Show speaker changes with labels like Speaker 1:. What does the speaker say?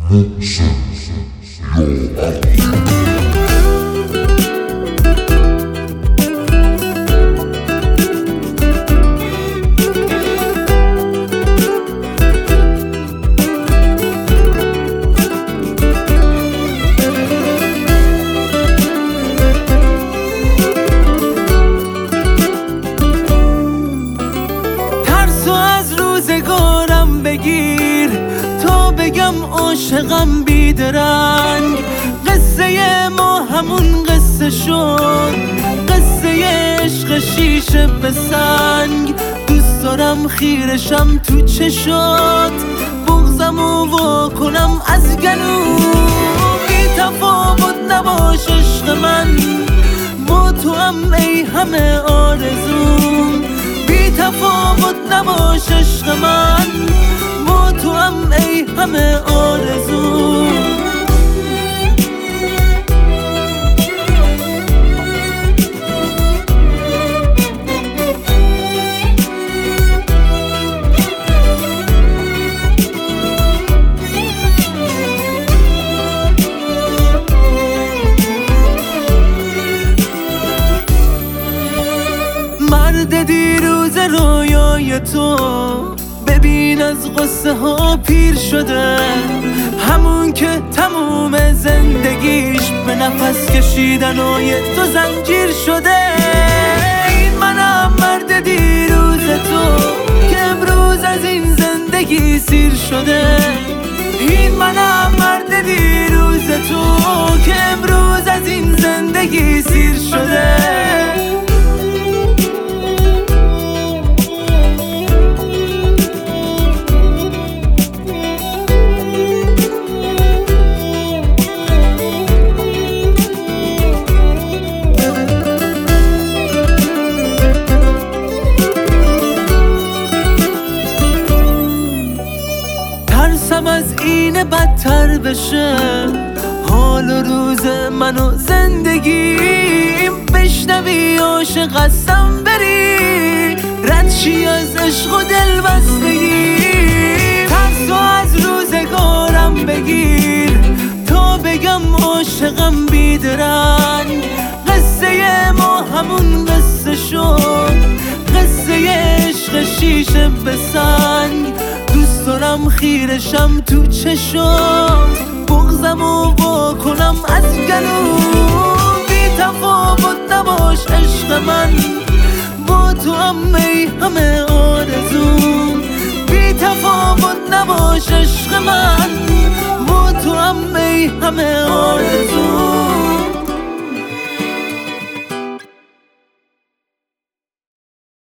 Speaker 1: روزگارم بگیر تا بگم عاشقم بیدرنگ. قصه ما همون قصه شد، قصه عشق شیشه به سنگ. دوست دارم خیرشم تو چشات، بغضمو واکنم از گلو. بی تفاوت نباش عشق من، با تو هم ای همه آرزوم. بی تفاوت نباش عشق من، با تو هم ای همه آرزوم. مرد دیروز رویای تو، ببین از غصه ها پیر شده. همون که تموم زندگیش به نفس کشیدنای تو زنجیر شده. این منم مرد دیروز تو که امروز از این زندگی سیر شده. این منم مرد دیروز تو که امروز از این زندگی سیر شده. ترسم از این بدتر بشه حال و روز من و زندگیم. بشنوی عاشق هستم بری، رد شی از عشق و دل بستگی. ترسو از روزگارم بگیر تا بگم عاشقم بیدرنگ. قصه ما همون قصه شد، قصه عشق شیشه به سنگ. دوست دارم خیرشم تو چشات، بغضمو واکنم از گلو. بی تفاوت نباش عشق من، با تو هم ای همه آرزوم. بی تفاوت نباش عشق من، با تو هم ای همه آرزوم.